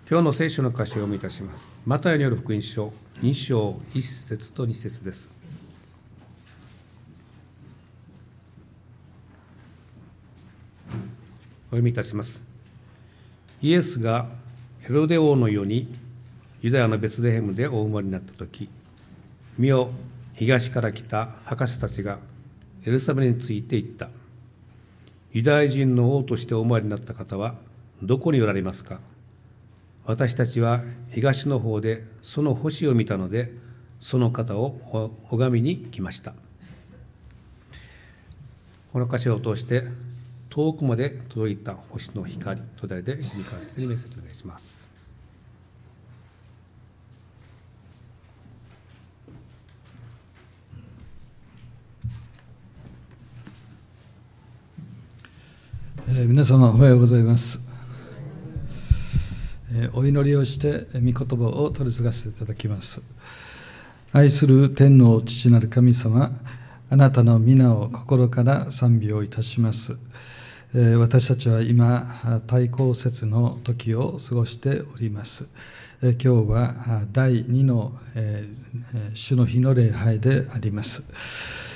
今日の聖書の箇所を読みいたします。マタイによる福音書2章1節と2節です。お読みいたします。イエスがヘロデ王の世にユダヤのベツレヘムでお生まれになったとき、見よ、東から来た博士たちがエルサレムについて言った。ユダヤ人の王としてお生まれになった方はどこにおられますか。私たちは東の方でその星を見たので、その方を拝みに来ました。この箇所を通して遠くまで届いた星の光と題で泉川先生にメッセージをお願いします。 皆様おはようございます。お祈りをして御言葉を取り継がせていただきます。愛する天の父なる神様、あなたの皆を心から賛美をいたします。私たちは今対抗節の時を過ごしております。今日は第2の主の日の礼拝であります。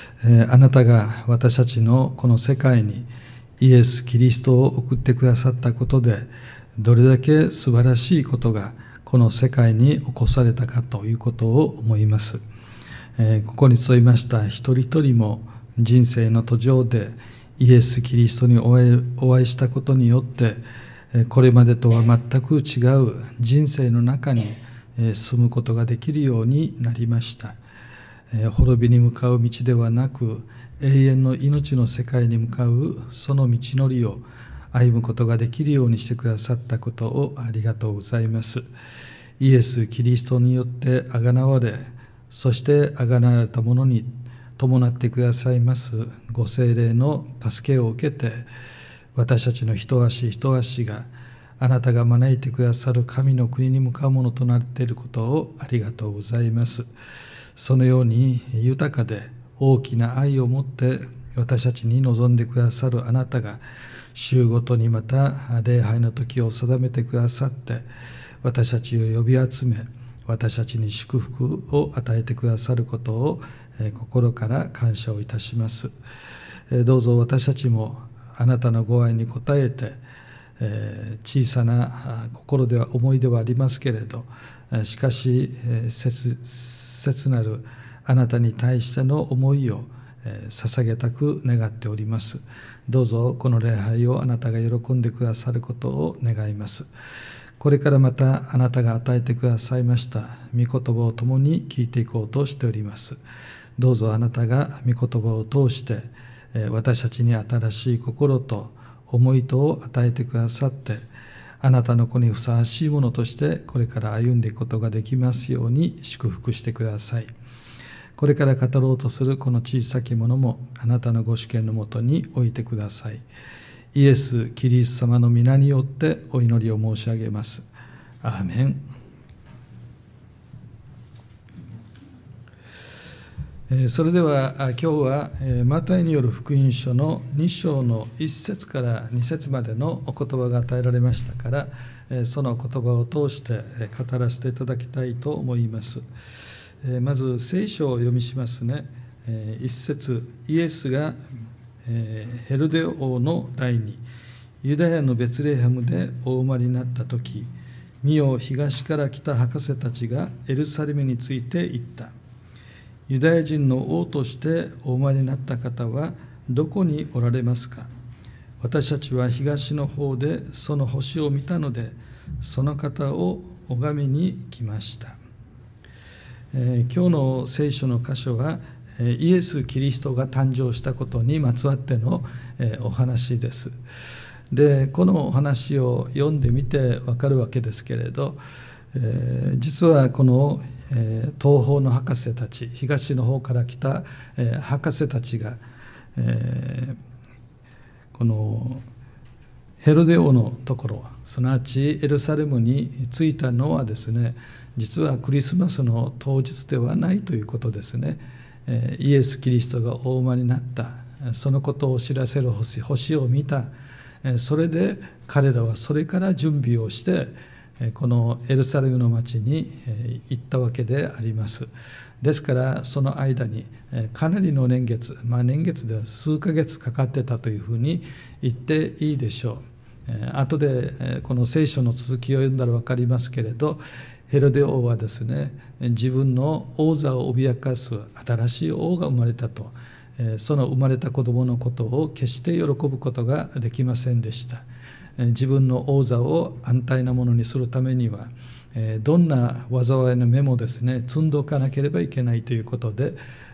あなたが私たちのこの世界にイエス・キリストを送ってくださったことで、どれだけ素晴らしいことがこの世界に起こされたかということを思います。ここに沿いました一人一人も人生の途上でイエス・キリストにお会いしたことによって、これまでとは全く違う人生の中に進むことができるようになりました。滅びに向かう道ではなく、永遠の命の世界に向かうその道のりを歩むことができるようにしてくださったことをありがとうございます。イエス・キリストによってあがなわれ、そしてあがなわれたものに伴ってくださいますご聖霊の助けを受けて、私たちの一足一足があなたが招いてくださる神の国に向かうものとなっていることをありがとうございます。そのように豊かで大きな愛を持って私たちに臨んでくださるあなたが、週ごとにまた礼拝の時を定めてくださって、私たちを呼び集め、私たちに祝福を与えてくださることを心から感謝をいたします。どうぞ私たちもあなたのご愛に応えて、小さな心では思いではありますけれど、しかし切なるあなたに対しての思いを捧げたく願っております。どうぞこの礼拝をあなたが喜んでくださることを願います。これからまたあなたが与えてくださいました御言葉を共に聞いていこうとしております。どうぞあなたが御言葉を通して私たちに新しい心と思いとを与えてくださって、あなたの子にふさわしいものとしてこれから歩んでいくことができますように祝福してください。これから語ろうとするこの小さきものもあなたのご主権のもとに置いてください。イエス・キリスト様の皆によってお祈りを申し上げます。アーメン。それでは今日はマタイによる福音書の2章の1節から2節までのお言葉が与えられましたから、その言葉を通して語らせていただきたいと思います。まず聖書を読みしますね。一節、イエスがヘロデ王の代にユダヤのベツレヘムでお生まれになった時、見よ、東から来た博士たちがエルサレムについて言った。ユダヤ人の王としてお生まれになった方はどこにおられますか。私たちは東の方でその星を見たので、その方を拝みに来ました。今日の聖書の箇所はイエス・キリストが誕生したことにまつわってのお話です。で、このお話を読んでみてわかるわけですけれど、実はこの東方の博士たち、東の方から来た博士たちがこのヘロデ王のところ、すなわちエルサレムに着いたのはですね、実はクリスマスの当日ではないということですね。イエス・キリストがお生まれになった、そのことを知らせる星を見た、それで彼らはそれから準備をしてこのエルサレムの町に行ったわけであります。ですからその間にかなりの年月、年月では数ヶ月かかってたというふうに言っていいでしょう。後でこの聖書の続きを読んだら分かりますけれど、ヘロデ王はですね、自分の王座を脅かす新しい王が生まれたと、その生まれた子供のことを決して喜ぶことができませんでした。自分の王座を安泰なものにするためには、どんな災いの芽もですね、積んでおかなければいけないということで、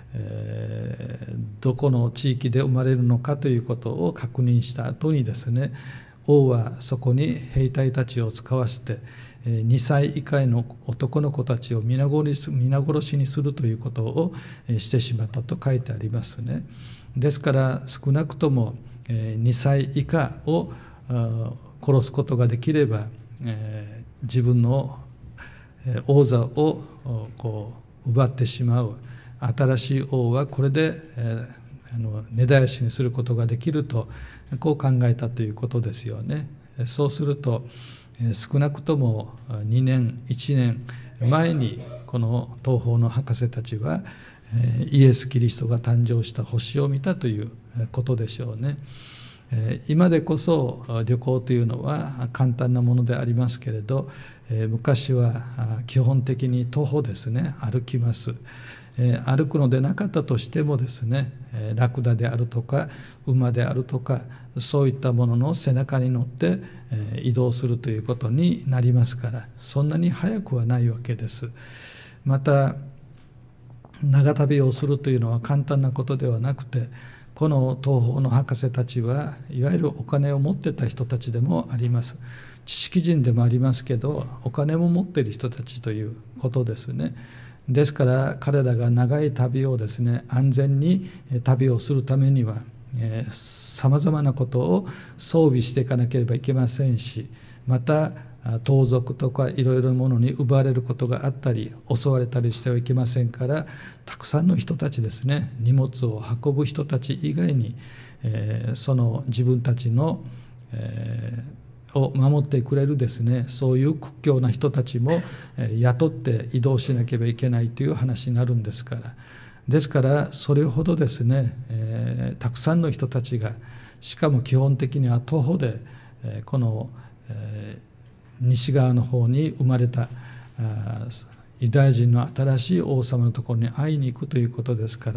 どこの地域で生まれるのかということを確認した後にですね、王はそこに兵隊たちを使わせて、2歳以下の男の子たちを皆殺しにするということをしてしまったと書いてありますね。ですから少なくとも2歳以下を殺すことができれば、自分の王座を奪ってしまう新しい王はこれで根絶やしにすることができると、こう考えたということですよね。そうすると少なくとも2年1年前にこの東方の博士たちはイエス・キリストが誕生した星を見たということでしょうね。今でこそ旅行というのは簡単なものでありますけれど、昔は基本的に徒歩ですね、歩きます。歩くのでなかったとしてもですね、ラクダであるとか馬であるとか、そういったものの背中に乗って移動するということになりますから、そんなに早くはないわけです。また長旅をするというのは簡単なことではなくて、この東方の博士たちはいわゆるお金を持ってた人たちでもあります。知識人でもありますけど、お金も持っている人たちということですね。ですから彼らが長い旅をですね、安全に旅をするためにはさまざまなことを装備していかなければいけませんし、また盗賊とかいろいろなものに奪われることがあったり襲われたりしてはいけませんから、たくさんの人たちですね、荷物を運ぶ人たち以外に、その自分たちの、を守ってくれるですね、そういう屈強な人たちも雇って移動しなければいけないという話になるんですから。ですからそれほどですね、たくさんの人たちが、しかも基本的には徒歩でこの、西側の方に生まれたユダヤ人の新しい王様のところに会いに行くということですから、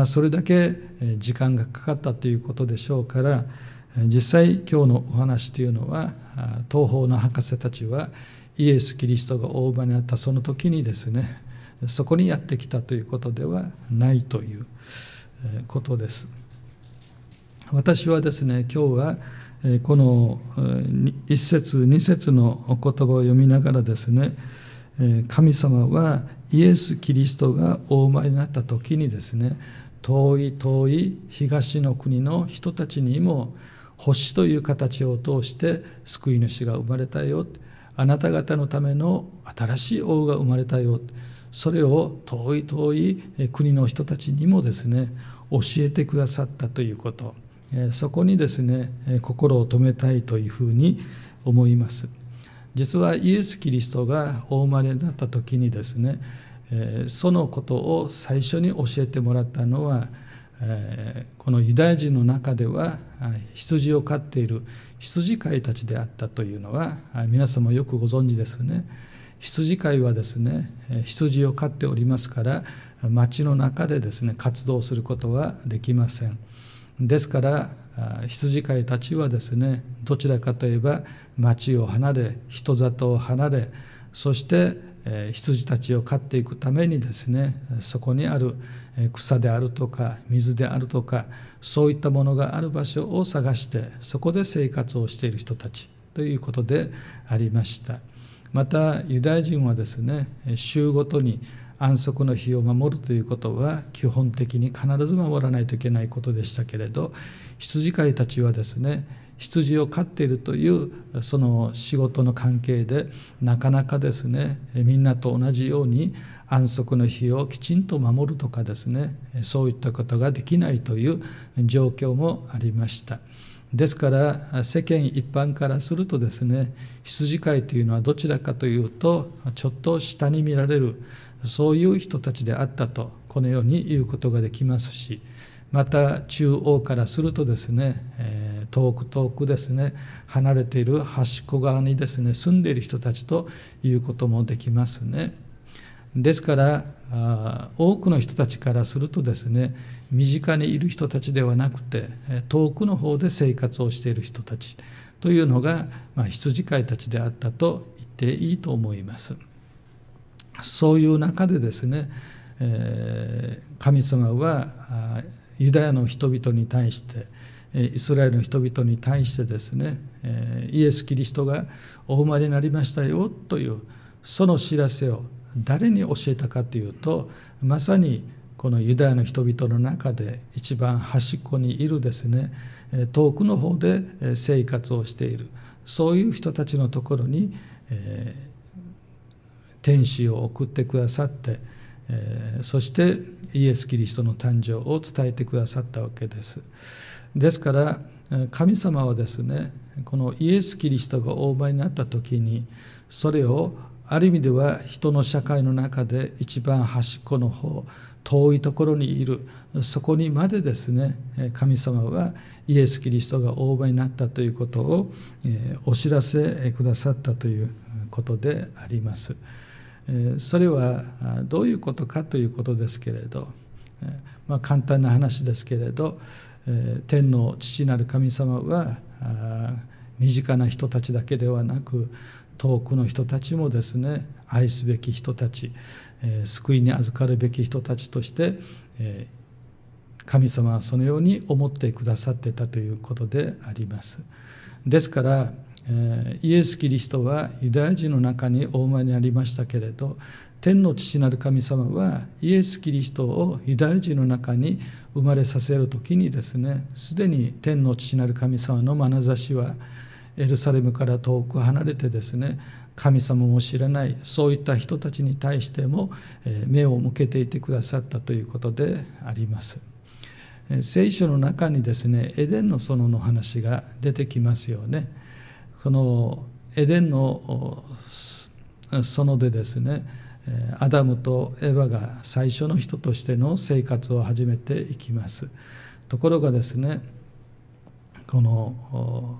それだけ時間がかかったということでしょうから、実際今日のお話というのは、東方の博士たちはイエス・キリストがお生まれになったその時にですね、そこにやってきたということではないということです。私はですね、今日はこの一節二節のお言葉を読みながらですね、神様はイエス・キリストがお生まれになった時にですね、遠い遠い東の国の人たちにも星という形を通して救い主が生まれたよ、あなた方のための新しい王が生まれたよ、それを遠い遠い国の人たちにもですね教えてくださったということ、そこにですね心を留めたいというふうに思います。実はイエス・キリストがお生まれになった時にですね、そのことを最初に教えてもらったのは、このユダヤ人の中では羊を飼っている羊飼いたちであったというのは皆さんもよくご存知ですね。羊飼いはですね、羊を飼っておりますから町の中でですね活動することはできません。ですから羊飼いたちはですね、どちらかといえば町を離れ人里を離れ、そして羊たちを飼っていくためにですね、そこにある草であるとか水であるとか、そういったものがある場所を探してそこで生活をしている人たちということでありました。またユダヤ人はですね、週ごとに安息の日を守るということは基本的に必ず守らないといけないことでしたけれど、羊飼いたちはですね、羊を飼っているというその仕事の関係でなかなかですねみんなと同じように安息の日をきちんと守るとかですね、そういったことができないという状況もありました。 ですから世間一般からするとですね、羊飼いというのはどちらかというとちょっと下に見られる、そういう人たちであったとこのように言うことができますし、また中央からするとですね、遠くですね、離れている端っこ側にですね住んでいる人たちということもできますね。ですから多くの人たちからするとですね、身近にいる人たちではなくて遠くの方で生活をしている人たちというのが、羊飼いたちであったと言っていいと思います。そういう中でですね、神様はユダヤの人々に対して、イスラエルの人々に対してですね、イエス・キリストがお生まれになりましたよというその知らせを誰に教えたかというと、まさにこのユダヤの人々の中で一番端っこにいるですね、遠くの方で生活をしている、そういう人たちのところに天使を送ってくださって、そしてイエス・キリストの誕生を伝えてくださったわけです。ですから神様はですね、このイエス・キリストがお生まれになった時に、それをある意味では人の社会の中で一番端っこの方、遠いところにいる、そこにまでですね、神様はイエス・キリストがお生まれになったということをお知らせくださったということであります。それはどういうことかということですけれど、簡単な話ですけれど、天の父なる神様は身近な人たちだけではなく、遠くの人たちもですね、愛すべき人たち、救いに預かるべき人たちとして神様はそのように思ってくださっていたということであります。ですからイエス・キリストはユダヤ人の中にお生まれになりましたけれど、天の父なる神様はイエス・キリストをユダヤ人の中に生まれさせるときにですね、すでに天の父なる神様の眼差しはエルサレムから遠く離れてですね、神様も知らないそういった人たちに対しても目を向けていてくださったということであります。聖書の中にですね、エデンの園の話が出てきますよね。このエデンの園でですね、アダムとエヴァが最初の人としての生活を始めていきます。ところがですね、この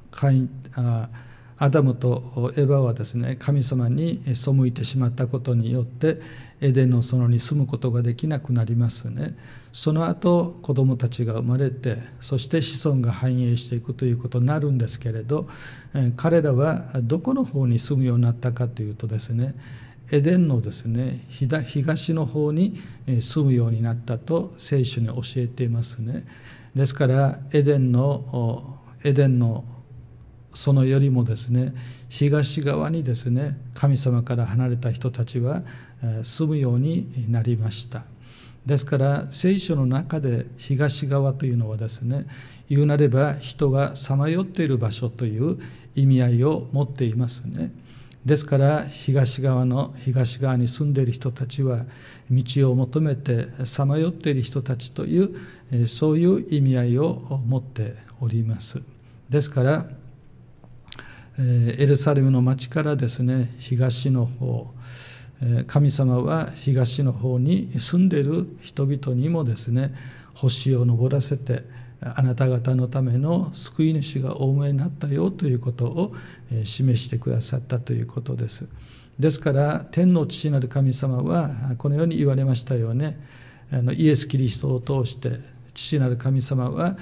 アダムとエヴァはですね、神様に背いてしまったことによってエデンの園に住むことができなくなりますね。その後子供たちが生まれて、そして子孫が繁栄していくということになるんですけれど、彼らはどこの方に住むようになったかというとですね、エデンのですね、東の方に住むようになったと聖書に教えていますね。ですからエデンのそのよりもですね、東側にですね、神様から離れた人たちは住むようになりました。ですから聖書の中で東側というのはですね、言うなれば人がさまよっている場所という意味合いを持っていますね。ですから東側に住んでいる人たちは道を求めてさまよっている人たちというそういう意味合いを持っております。ですからエルサレムの町からですね、東の方、神様は東の方に住んでいる人々にもですね、星を昇らせてあなた方のための救い主がお生まれになったよということを示してくださったということです。ですから天の父なる神様はこのように言われましたよね。イエス・キリストを通して父なる神様は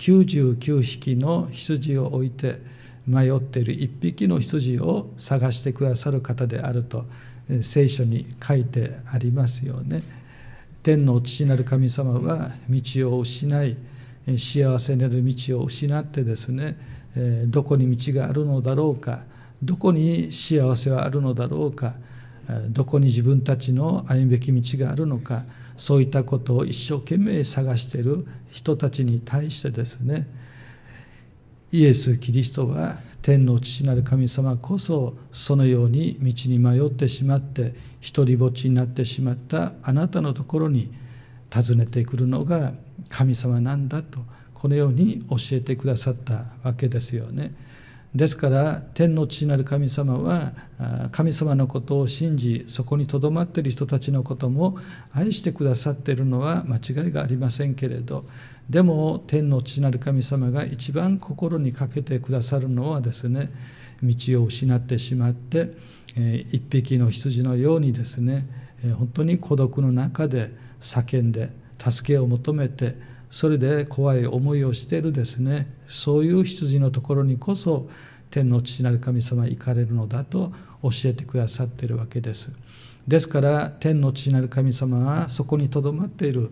99匹の羊を置いて迷っている一匹の羊を探してくださる方であると聖書に書いてありますよね。天の父なる神様は道を失い、幸せなる道を失ってですね、どこに道があるのだろうか、どこに幸せはあるのだろうか、どこに自分たちの歩むべき道があるのか、そういったことを一生懸命探している人たちに対してですね、イエス・キリストは天の父なる神様こそそのように道に迷ってしまって一りぼっちになってしまったあなたのところに訪ねてくるのが神様なんだと、 このように教えてくださったわけですよね。ですから天の父なる神様は神様のことを信じ、そこにとどまっている人たちのことも愛してくださっているのは間違いがありませんけれど、でも天の父なる神様が一番心にかけてくださるのはですね、道を失ってしまって一匹の羊のようにですね、本当に孤独の中で叫んで助けを求めて、それで怖い思いをしているですね、そういう羊のところにこそ天の父なる神様は行かれるのだと教えてくださっているわけです。ですから天の父なる神様はそこにとどまっている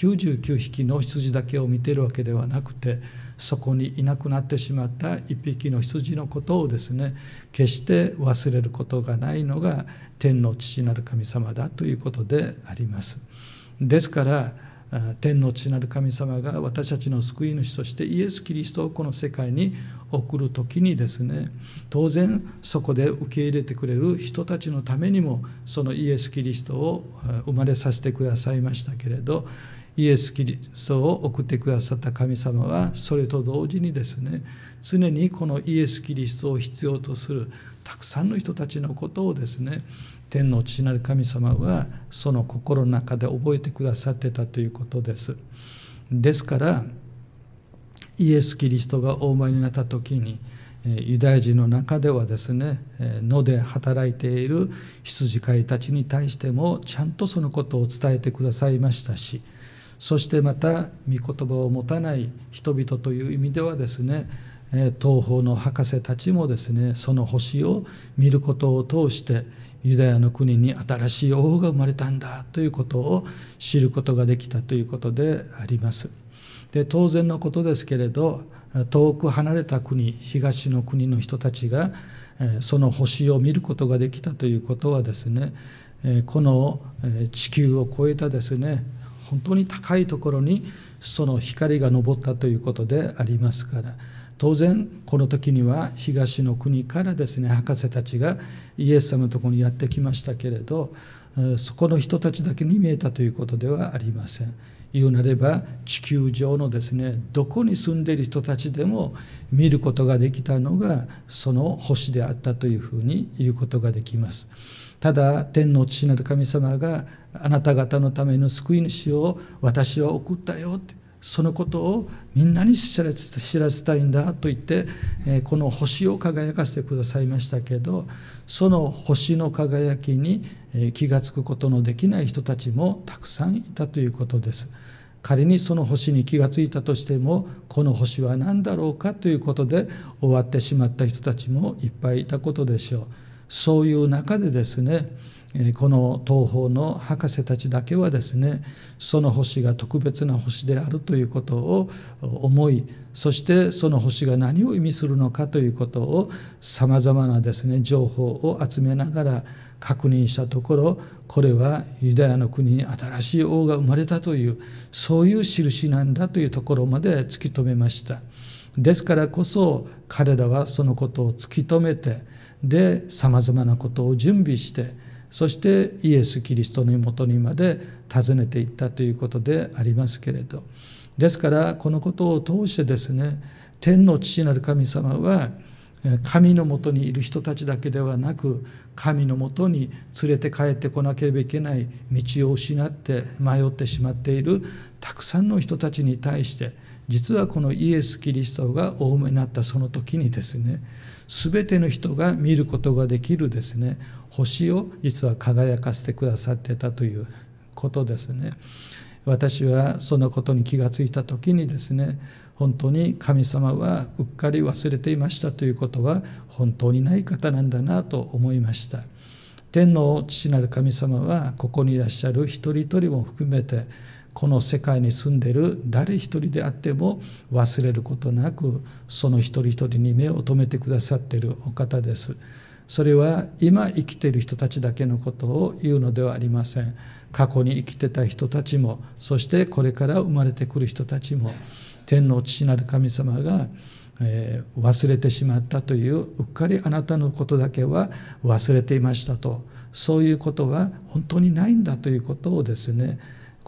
99匹の羊だけを見ているわけではなくて、そこにいなくなってしまった一匹の羊のことをですね、決して忘れることがないのが天の父なる神様だということであります。ですから天の父なる神様が私たちの救い主としてイエス・キリストをこの世界に送るときにですね、当然そこで受け入れてくれる人たちのためにもそのイエス・キリストを生まれさせてくださいましたけれど、イエス・キリストを送ってくださった神様はそれと同時にですね、常にこのイエス・キリストを必要とするたくさんの人たちのことをですね、天の父なる神様はその心の中で覚えてくださってたということです。ですからイエス・キリストがお生まれになった時にユダヤ人の中ではですね、野で働いている羊飼いたちに対してもちゃんとそのことを伝えてくださいましたし、そしてまた御言葉を持たない人々という意味ではですね、東方の博士たちもですね、その星を見ることを通してユダヤの国に新しい王が生まれたんだということを知ることができたということであります。で、当然のことですけれど、遠く離れた国、東の国の人たちがその星を見ることができたということはですね、この地球を越えたですね、本当に高いところにその光が昇ったということでありますから、当然この時には東の国からですね、博士たちがイエス様のところにやってきましたけれど、そこの人たちだけに見えたということではありません。言うなれば地球上のですね、どこに住んでいる人たちでも見ることができたのがその星であったというふうに言うことができます。ただ天の父なる神様があなた方のための救い主を私は送ったよって、そのことをみんなに知らせたいんだと言って、この星を輝かせてくださいましたけど、その星の輝きに気がつくことのできない人たちもたくさんいたということです。仮にその星に気がついたとしても、この星は何だろうかということで終わってしまった人たちもいっぱいいたことでしょう。そういう中でですね、この東方の博士たちだけはですね、その星が特別な星であるということを思い、そしてその星が何を意味するのかということをさまざまなですね、情報を集めながら確認したところ、これはユダヤの国に新しい王が生まれたという、そういう印なんだというところまで突き止めました。ですからこそ彼らはそのことを突き止めて、でさまざまなことを準備して、そしてイエス・キリストのもとにまで訪ねていったということでありますけれど、ですからこのことを通してですね、天の父なる神様は神のもとにいる人たちだけではなく、神のもとに連れて帰ってこなければいけない道を失って迷ってしまっているたくさんの人たちに対して、実はこのイエス・キリストがお生まれになったその時にですね、すべての人が見ることができるですね、星を実は輝かせてくださってたということですね。私はそのことに気がついた時にですね、本当に神様はうっかり忘れていましたということは本当にない方なんだなと思いました。天の父なる神様はここにいらっしゃる一人一人も含めて、この世界に住んでいる誰一人であっても忘れることなく、その一人一人に目を留めてくださっているお方です。それは今生きている人たちだけのことを言うのではありません。過去に生きてた人たちも、そしてこれから生まれてくる人たちも、天の父なる神様が忘れてしまったという、うっかりあなたのことだけは忘れていましたと、そういうことは本当にないんだということをですね、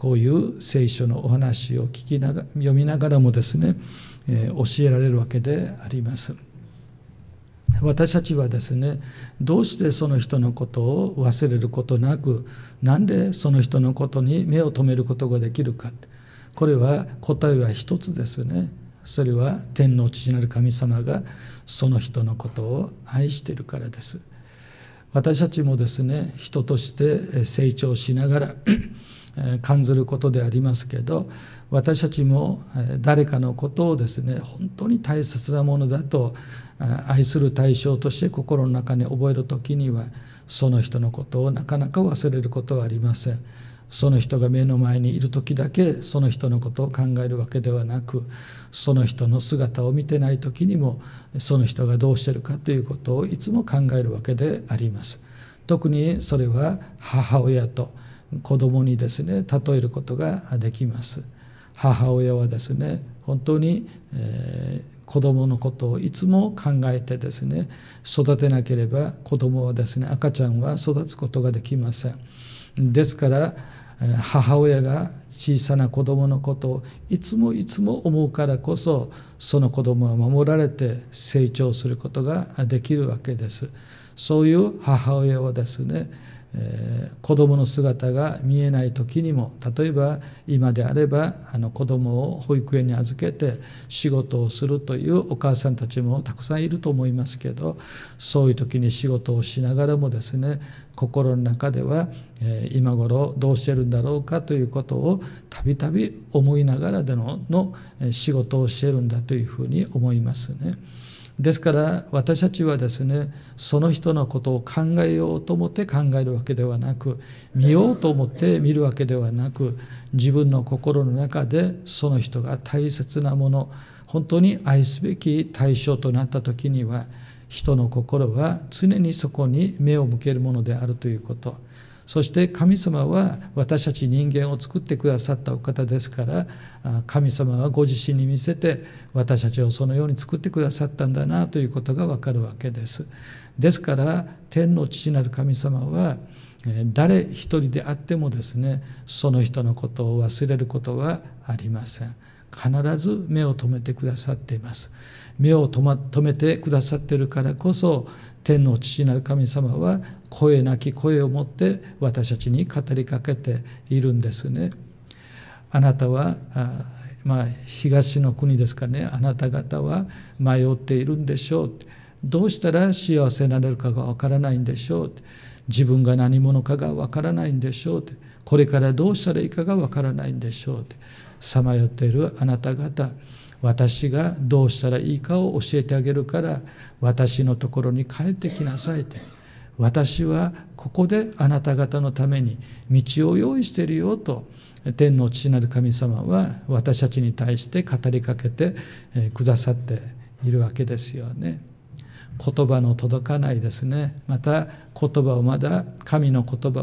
こういう聖書のお話を読みながらもですね、教えられるわけであります。私たちはですね、どうしてその人のことを忘れることなく、なんでその人のことに目を留めることができるか。これは答えは一つですね。それは天の父なる神様がその人のことを愛しているからです。私たちもですね、人として成長しながら感じることでありますけど、私たちも誰かのことをですね、本当に大切なものだと愛する対象として心の中に覚えるときには、その人のことをなかなか忘れることはありません。その人が目の前にいるときだけその人のことを考えるわけではなく、その人の姿を見てないときにもその人がどうしているかということをいつも考えるわけであります。特にそれは母親と子供にですね、例えることができます。母親はですね、本当に、子供のことをいつも考えてですね、育てなければ子供はですね、赤ちゃんは育つことができません。ですから母親が小さな子供のことをいつも思うからこそ、その子供は守られて成長することができるわけです。そういう母親はですね、子供の姿が見えない時にも、例えば今であれば子供を保育園に預けて仕事をするというお母さんたちもたくさんいると思いますけど、そういう時に仕事をしながらもですね、心の中では今頃どうしてるんだろうかということをたびたび思いながらでの仕事をしているんだというふうに思いますね。ですから私たちはですね、その人のことを考えようと思って考えるわけではなく、見ようと思って見るわけではなく、自分の心の中でその人が大切なもの、本当に愛すべき対象となった時には、人の心は常にそこに目を向けるものであるということ。そして神様は私たち人間を作ってくださったお方ですから、神様はご自身に見せて私たちをそのように作ってくださったんだなということがわかるわけです。ですから天の父なる神様は誰一人であってもですね、その人のことを忘れることはありません。必ず目を留めてくださっています。目を留めてくださっているからこそ、天の父なる神様は声なき声を持って私たちに語りかけているんですね。あなたは東の国ですかね、あなた方は迷っているんでしょう。どうしたら幸せになれるかがわからないんでしょう。自分が何者かがわからないんでしょう。これからどうしたらいいかがわからないんでしょう。さまよっているあなた方、私がどうしたらいいかを教えてあげるから私のところに帰ってきなさいって。私はここであなた方のために道を用意しているよと、天の父なる神様は私たちに対して語りかけてくださっているわけですよね。言葉の届かないですね、また言葉をまだ神の言葉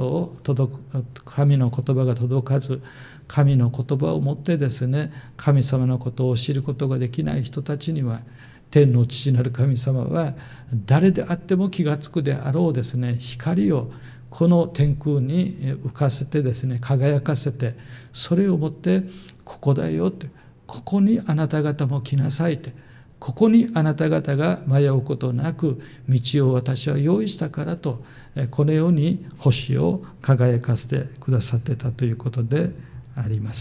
が届かず、神の言葉をもってですね、神様のことを知ることができない人たちには、天の父なる神様は誰であっても気がつくであろうですね、光をこの天空に浮かせてですね、輝かせて、それをもってここだよって、ここにあなた方も来なさいって、ここにあなた方が迷うことなく道を私は用意したからと、このように星を輝かせてくださってたということであります。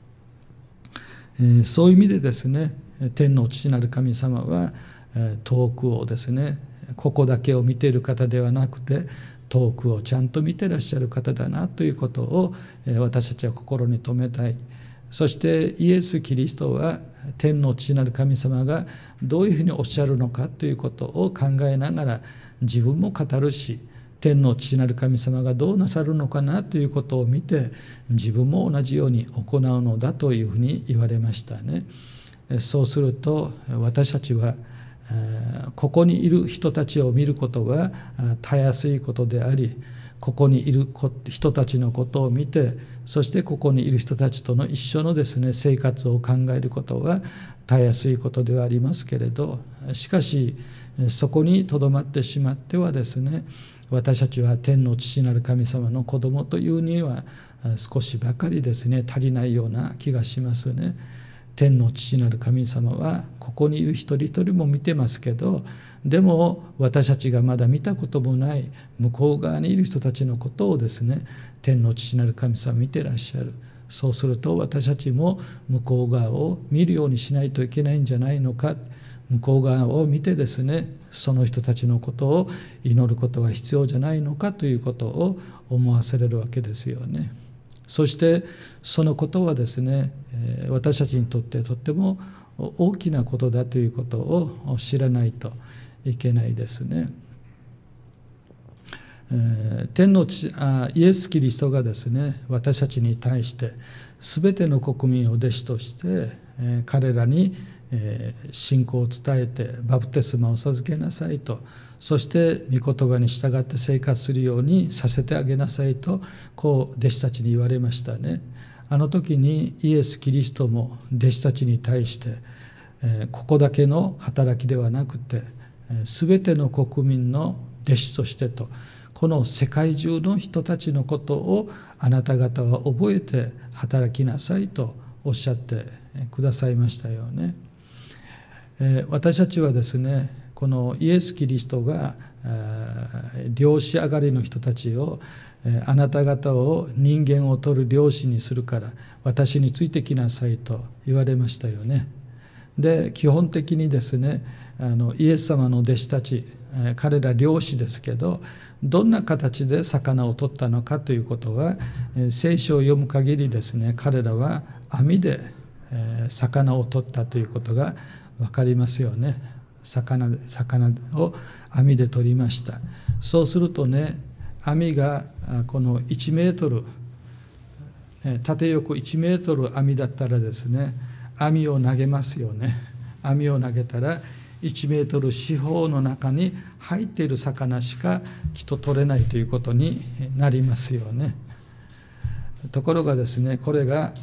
そういう意味でですね、天の父なる神様は遠くをですね、ここだけを見ている方ではなくて、遠くをちゃんと見てらっしゃる方だなということを私たちは心に留めたい。そしてイエス・キリストは天の父なる神様がどういうふうにおっしゃるのかということを考えながら自分も語るし、天の父なる神様がどうなさるのかなということを見て自分も同じように行うのだというふうに言われましたね。そうすると私たちはここにいる人たちを見ることはたやすいことであり、ここにいる人たちのことを見て、そしてここにいる人たちとの一緒のですね、生活を考えることはたやすいことではありますけれど、しかしそこにとどまってしまってはですね、 私たちは天の父なる神様の子供というには少しばかりですね、足りないような気がしますね。天の父なる神様はここにいる一人一人も見てますけど、でも私たちがまだ見たこともない向こう側にいる人たちのことをですね、天の父なる神様見てらっしゃる。そうすると私たちも向こう側を見るようにしないといけないんじゃないのか。向こう側を見てですね、その人たちのことを祈ることが必要じゃないのかということを思わせれるわけですよね。そしてそのことはですね、私たちにとってとっても大きなことだということを知らないといけないですね。天の父イエス・キリストがですね、私たちに対して全ての国民を弟子として彼らに信仰を伝えてバプテスマを授けなさいと、そして御言葉に従って生活するようにさせてあげなさいと、こう弟子たちに言われましたね。あの時にイエス・キリストも弟子たちに対してここだけの働きではなくて全ての国民の弟子としてと、この世界中の人たちのことをあなた方は覚えて働きなさいとおっしゃってくださいましたよね。私たちはですね、このイエス・キリストが漁師上がりの人たちをあなた方を人間を取る漁師にするから私についてきなさいと言われましたよね。で、基本的にですね、イエス様の弟子たち、彼ら漁師ですけど、どんな形で魚を取ったのかということは聖書を読む限りですね、彼らは網で魚を取ったということが分かりますよね。魚を網で取りました。そうするとね、網がこの1メートル、縦横1メートル網だったらですね、網を投げますよね。網を投げたら1メートル四方の中に入っている魚しかきっと取れないということになりますよね。ところがですね、これが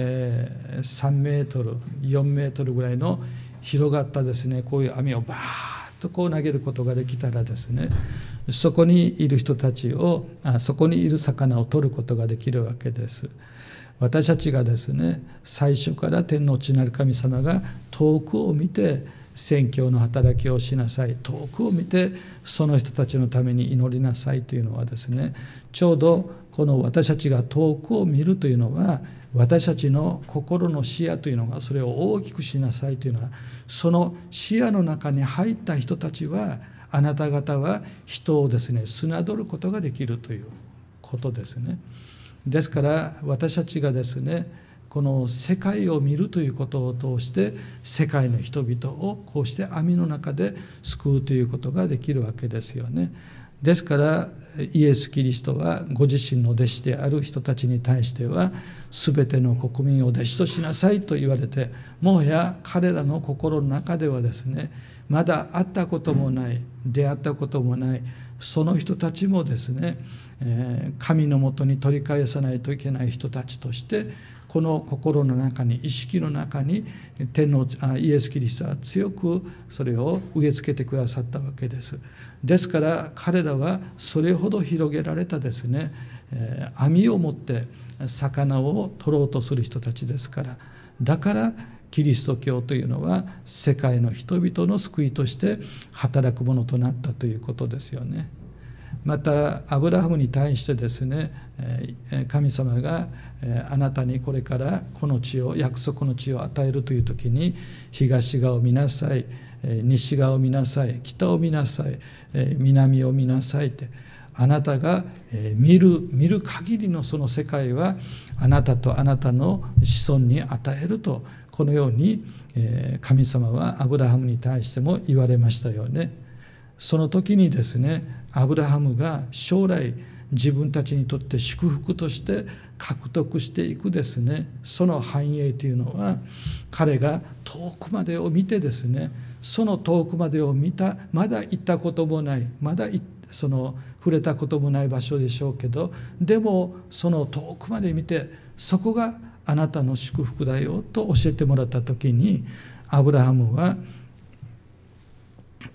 3メートル4メートルぐらいの広がったですね、こういう網をバーッとこう投げることができたらですね、そこにいる人たちをそこにいる魚を取ることができるわけです。私たちがですね、最初から天の父なる神様が遠くを見て宣教の働きをしなさい、遠くを見てその人たちのために祈りなさいというのはですね、ちょうどこの私たちが遠くを見るというのは、私たちの心の視野というのがそれを大きくしなさいというのは、その視野の中に入った人たちは、あなた方は人をですね、侮ることができるということですね。ですから私たちがですね、この世界を見るということを通して世界の人々をこうして網の中で救うということができるわけですよね。ですからイエス・キリストはご自身の弟子である人たちに対しては、全ての国民を弟子としなさいと言われて、もはや彼らの心の中ではですね、まだ会ったこともない、出会ったこともないその人たちもですね、神のもとに取り返さないといけない人たちとして、この心の中に、意識の中に天のイエス・キリストは強くそれを植え付けてくださったわけです。ですから彼らはそれほど広げられたですね、網を持って魚を取ろうとする人たちですから、だからキリスト教というのは世界の人々の救いとして働くものとなったということですよね。またアブラハムに対してですね、神様があなたにこれからこの地を、約束の地を与えるという時に、東側を見なさい、西側を見なさい、北を見なさい、南を見なさいって、あなたが見る限りのその世界はあなたとあなたの子孫に与えると、このように神様はアブラハムに対しても言われましたよね。その時にですね、アブラハムが将来自分たちにとって祝福として獲得していくですね、その繁栄というのは、彼が遠くまでを見てですね、その遠くまでを見た、まだ行ったこともない、まだその触れたこともない場所でしょうけど、でもその遠くまで見て、そこがあなたの祝福だよと教えてもらった時に、アブラハムは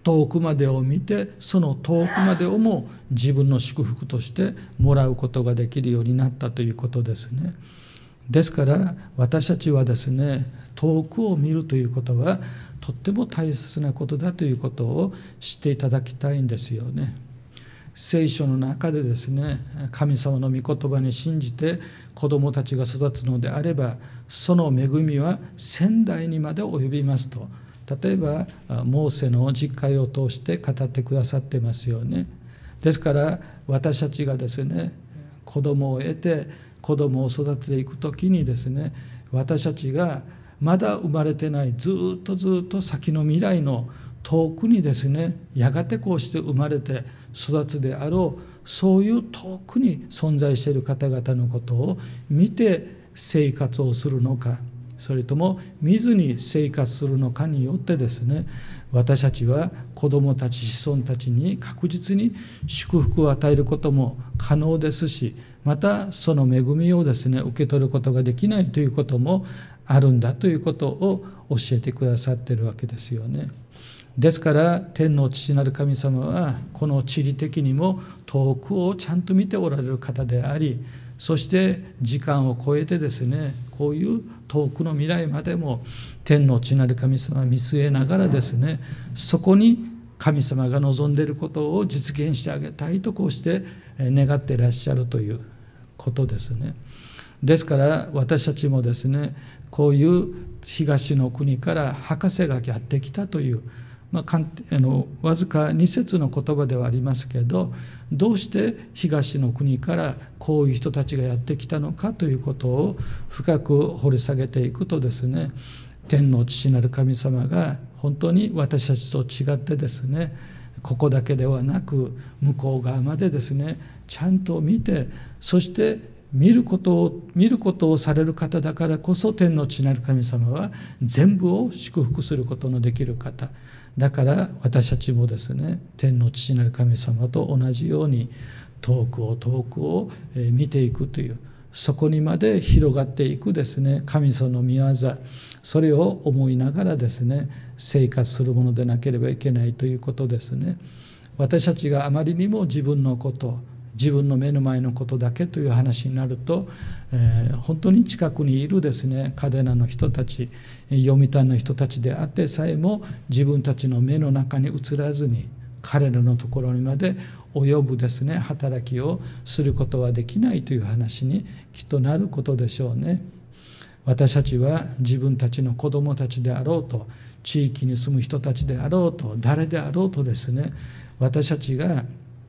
遠くまでを見て、その遠くまでをも自分の祝福としてもらうことができるようになったということですね。ですから私たちはですね、遠くを見るということはとっても大切なことだということを知っていただきたいんですよね。聖書の中でですね、神様の御言葉に信じて子どもたちが育つのであれば、その恵みは千代にまで及びますと、例えばモーセの実会を通して語ってくださってますよね。ですから私たちがですね、子どもを得て子どもを育てていくときにですね、私たちがまだ生まれてない、ずっと先の未来の遠くにですね、やがてこうして生まれて育つであろう、そういう遠くに存在している方々のことを見て生活をするのか、それとも見ずに生活するのかによってですね、私たちは子どもたち、子孫たちに確実に祝福を与えることも可能ですし、またその恵みをですね、受け取ることができないということもあるんだということを教えてくださっているわけですよね。ですから天の父なる神様はこの地理的にも遠くをちゃんと見ておられる方であり、そして時間を超えてですね、こういう遠くの未来までも天の父なる神様を見据えながらですね、そこに神様が望んでいることを実現してあげたいとこうして願っていらっしゃるということですね。ですから私たちもですね、こういう東の国から博士がやってきたという、わずか2節の言葉ではありますけど、どうして東の国からこういう人たちがやってきたのかということを深く掘り下げていくとですね、天の父なる神様が本当に私たちと違ってですね、ここだけではなく向こう側までですね、ちゃんと見て、そして見ることをされる方だからこそ、天の父なる神様は全部を祝福することのできる方だから、私たちもですね、天の父なる神様と同じように遠くを見ていくという、そこにまで広がっていくですね、神様の御業、それを思いながらですね、生活するものでなければいけないということですね。私たちがあまりにも自分のこと、自分の目の前のことだけという話になると、本当に近くにいるですね、嘉手納の人たち、読谷の人たちであってさえも、自分たちの目の中に映らずに彼らのところにまで及ぶですね、働きをすることはできないという話にきっとなることでしょうね。私たちは自分たちの子どもたちであろうと、地域に住む人たちであろうと、誰であろうとですね、私たちが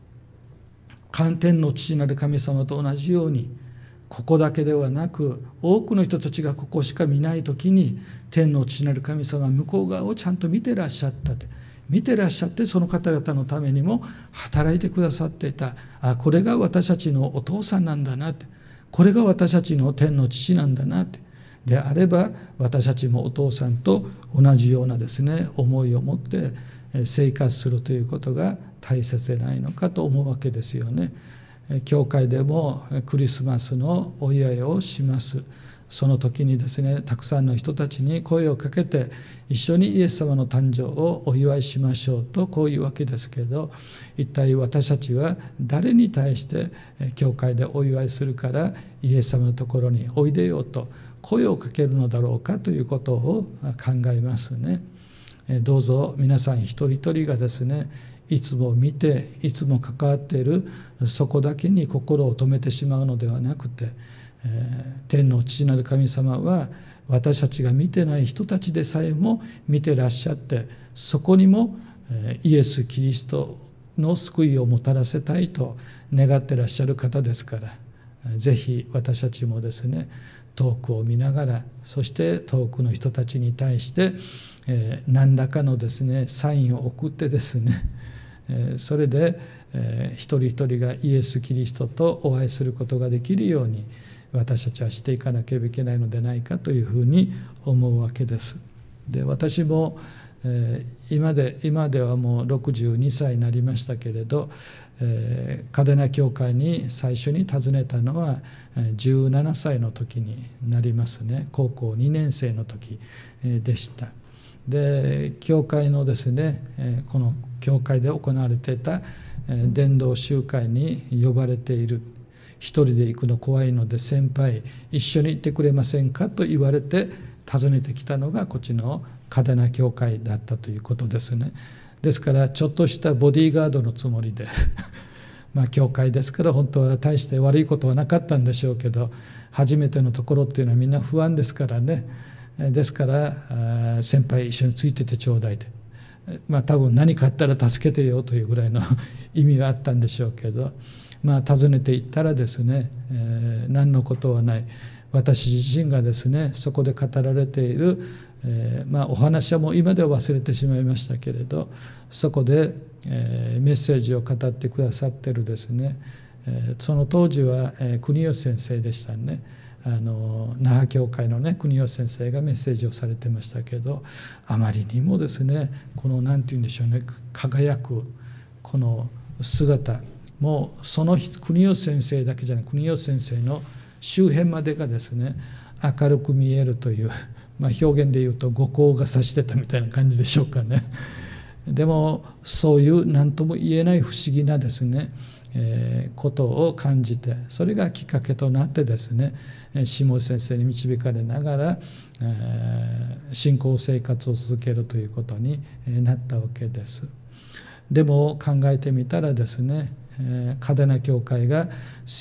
天の父なる神様と同じように、ここだけではなく多くの人たちがここしか見ないときに、天の父なる神様は向こう側をちゃんと見てらっしゃったと、見てらっしゃって、その方々のためにも働いてくださっていた。これが私たちのお父さんなんだなって、これが私たちの天の父なんだなって、であれば私たちもお父さんと同じようなですね、思いを持って生活するということが大切でないのかと思うわけですよね。教会でもクリスマスのお祝いをします。その時にですね、たくさんの人たちに声をかけて、一緒にイエス様の誕生をお祝いしましょうと、こういうわけですけど、一体私たちは誰に対して教会でお祝いするからイエス様のところにおいでよと声をかけるのだろうかということを考えますね。どうぞ皆さん一人一人がですね、いつも見ていつも関わっているそこだけに心を止めてしまうのではなくて、天の父なる神様は私たちが見てない人たちでさえも見てらっしゃって、そこにもイエス・キリストの救いをもたらせたいと願ってらっしゃる方ですから、ぜひ私たちもですね、遠くを見ながら、そして遠くの人たちに対して何らかのですねサインを送ってですね、それで一人一人がイエス・キリストとお会いすることができるように私たちはしていかなければいけないのでないかというふうに思うわけです。で、私も今ではもう62歳になりましたけれど、嘉手納教会に最初に訪ねたのは17歳の時になりますね。高校2年生の時でした。 で教会のですね、この教会で行われていた伝道集会に呼ばれている。一人で行くの怖いので先輩一緒に行ってくれませんかと言われて訪ねてきたのがこっちの嘉手納教会だったということですね。ですからちょっとしたボディーガードのつもりで教会ですから本当は大して悪いことはなかったんでしょうけど、初めてのところっていうのはみんな不安ですからね。ですから先輩一緒についててちょうだいで、多分何かあったら助けてよというぐらいの意味があったんでしょうけど、訪ねていったらですね、何のことはない。私自身がですねそこで語られている、お話はもう今では忘れてしまいましたけれど、そこで、メッセージを語ってくださっているですね、その当時は、国吉先生でしたね。那覇教会のね国吉先生がメッセージをされてましたけど、あまりにもですねこの何て言うんでしょうね、輝くこの姿、もうその国吉先生だけじゃない、国吉先生の周辺までがですね明るく見えるという、表現で言うと後光が差してたみたいな感じでしょうかね。でもそういう何とも言えない不思議なですね、ことを感じて、それがきっかけとなってですね下先生に導かれながら、信仰生活を続けるということになったわけです。でも考えてみたらですね、嘉手納教会が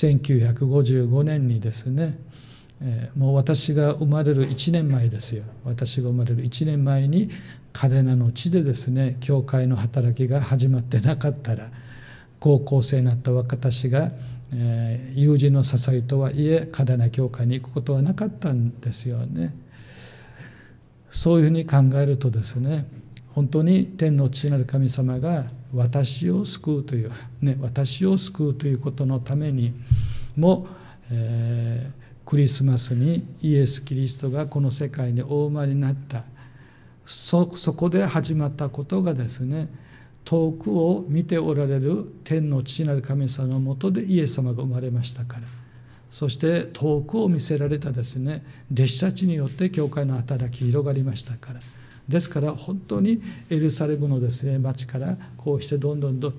1955年にですね、もう私が生まれる1年前ですよ。私が生まれる1年前に嘉手納の地でですね教会の働きが始まってなかったら、高校生になった私が、友人の支えとはいえ嘉手納教会に行くことはなかったんですよね。そういうふうに考えるとですね、本当に天の父なる神様が私を救うという、私を救うということのためにも、クリスマスにイエス・キリストがこの世界にお生まれになった、そこで始まったことがですね、遠くを見ておられる天の父なる神様のもとでイエス様が生まれましたから、そして遠くを見せられたですね弟子たちによって教会の働き広がりましたから、ですから本当にエルサレムのですね町からこうしてどんどん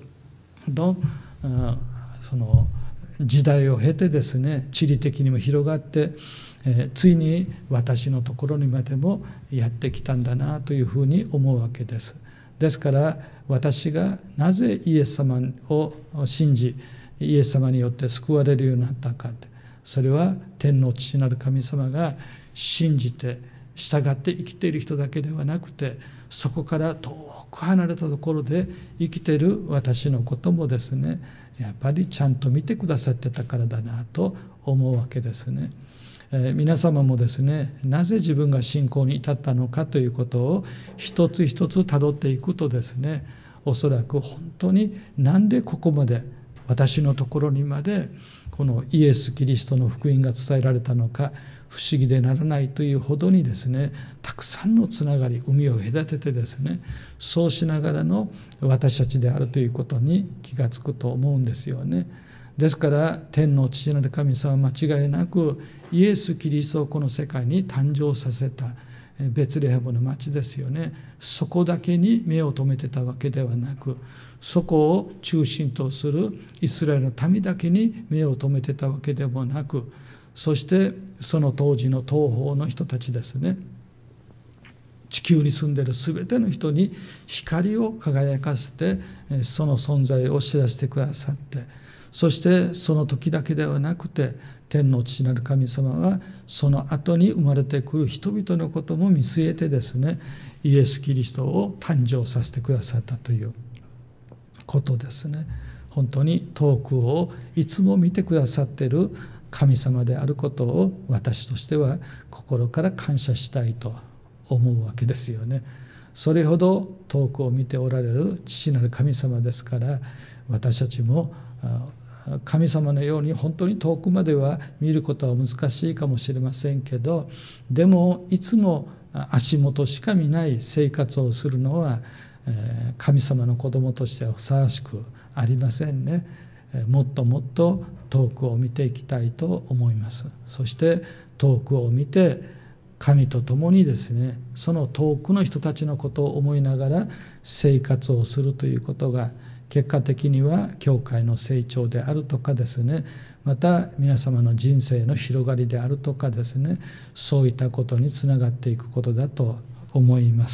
その時代を経てですね地理的にも広がって、ついに私のところにまでもやってきたんだなというふうに思うわけです。ですから私がなぜイエス様を信じイエス様によって救われるようになったかって、それは天の父なる神様が信じて従って生きている人だけではなくて、そこから遠く離れたところで生きている私のこともですねやっぱりちゃんと見てくださってたからだなと思うわけですね。皆様もですねなぜ自分が信仰に至ったのかということを一つ一つたどっていくとですね、おそらく本当になんでここまで私のところにまでこのイエス・キリストの福音が伝えられたのか不思議でならないというほどにですね、たくさんのつながり、海を隔ててですね、そうしながらの私たちであるということに気がつくと思うんですよね。ですから天の父なる神様は間違いなくイエス・キリストをこの世界に誕生させたベツレヘムの町ですよね。そこだけに目を留めてたわけではなく、そこを中心とするイスラエルの民だけに目を留めてたわけでもなく、そしてその当時の東方の人たちですね、地球に住んでいるすべての人に光を輝かせてその存在を知らせてくださって、そしてその時だけではなくて天の父なる神様はその後に生まれてくる人々のことも見据えてですね、イエス・キリストを誕生させてくださったということですね。本当に遠くをいつも見てくださっている神様であることを私としては心から感謝したいと思うわけですよね。それほど遠くを見ておられる父なる神様ですから、私たちも神様のように本当に遠くまでは見ることは難しいかもしれませんけど、でもいつも足元しか見ない生活をするのは神様の子供としてはふさわしくありませんね。もっともっと遠くを見ていきたいと思います。そして遠くを見て神と共にですね、その遠くの人たちのことを思いながら生活をするということが、結果的には教会の成長であるとかですね、また皆様の人生の広がりであるとかですね、そういったことにつながっていくことだと思います。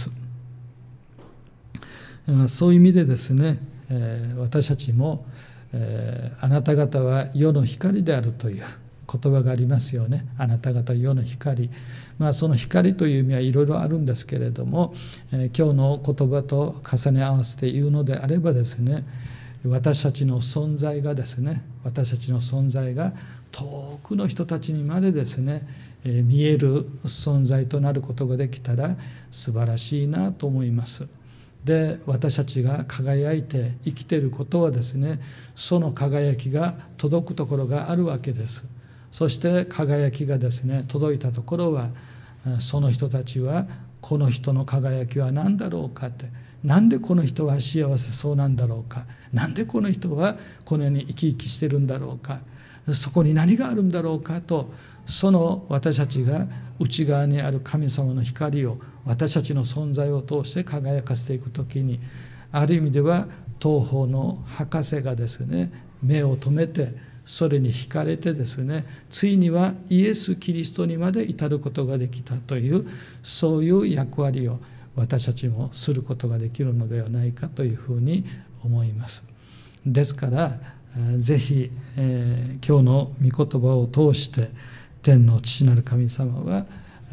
そういう意味でですね、私たちも、あなた方は世の光であるという言葉がありますよね。あなた方世の光、その光という意味はいろいろあるんですけれども、今日の言葉と重ね合わせて言うのであればですね、私たちの存在がですね、私たちの存在が遠くの人たちにまでですね、見える存在となることができたら素晴らしいなと思います。で、私たちが輝いて生きていることはですね、その輝きが届くところがあるわけです。そして輝きがですね、届いたところは、その人たちはこの人の輝きは何だろうかって、なんでこの人は幸せそうなんだろうか、なんでこの人はこのように生き生きしてるんだろうか、そこに何があるんだろうかと、その私たちが内側にある神様の光を私たちの存在を通して輝かせていくときに、ある意味では東方の博士がですね、目を留めてそれに惹かれてですね、ついにはイエス・キリストにまで至ることができたという、そういう役割を私たちもすることができるのではないかというふうに思います。ですからぜひ、今日の御言葉を通して天の父なる神様は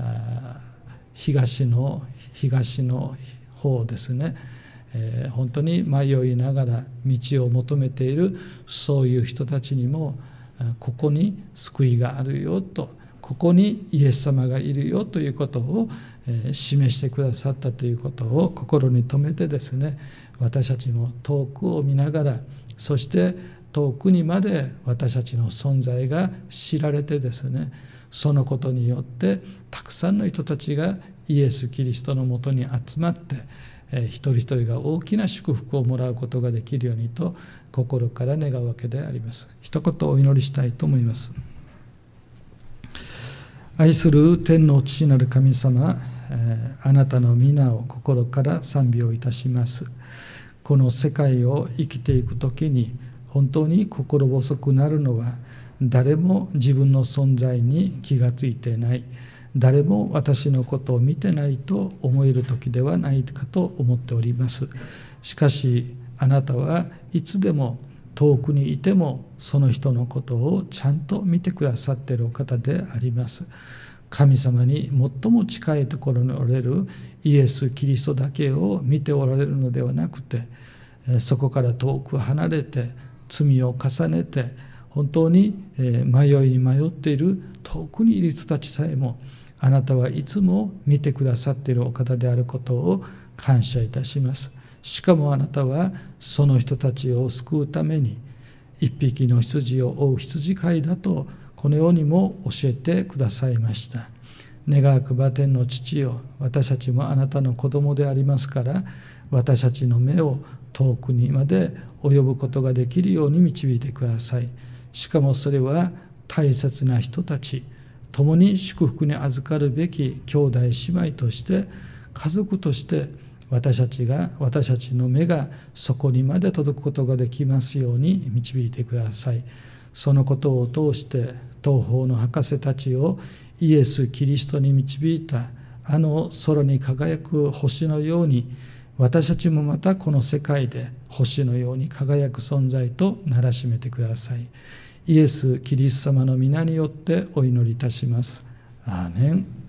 東の方ですね、本当に迷いながら道を求めているそういう人たちにも、ここに救いがあるよと、ここにイエス様がいるよということを示してくださったということを心に留めてですね、私たちも遠くを見ながら、そして遠くにまで私たちの存在が知られてですね、そのことによってたくさんの人たちがイエス・キリストのもとに集まって、一人一人が大きな祝福をもらうことができるようにと心から願うわけであります。一言お祈りしたいと思います。愛する天の父なる神様、あなたの皆を心から賛美をいたします。この世界を生きていくときに本当に心細くなるのは、誰も自分の存在に気がついていない、誰も私のことを見てないと思える時ではないかと思っております。しかしあなたはいつでも遠くにいてもその人のことをちゃんと見てくださっているお方であります。神様に最も近いところにおられるイエス・キリストだけを見ておられるのではなくて、そこから遠く離れて罪を重ねて本当に迷いに迷っている遠くにいる人たちさえも、あなたはいつも見てくださっているお方であることを感謝いたします。しかもあなたはその人たちを救うために一匹の羊を追う羊飼いだとこのようにも教えてくださいました。願わくば天の父よ、私たちもあなたの子供でありますから、私たちの目を遠くにまで及ぶことができるように導いてください。しかもそれは大切な人たち、共に祝福に預かるべき兄弟姉妹として家族として私たちの目がそこにまで届くことができますように導いてください。そのことを通して東方の博士たちをイエス・キリストに導いたあの空に輝く星のように、私たちもまたこの世界で星のように輝く存在とならしめてください。イエス・キリスト様の皆によってお祈りいたします。アーメン。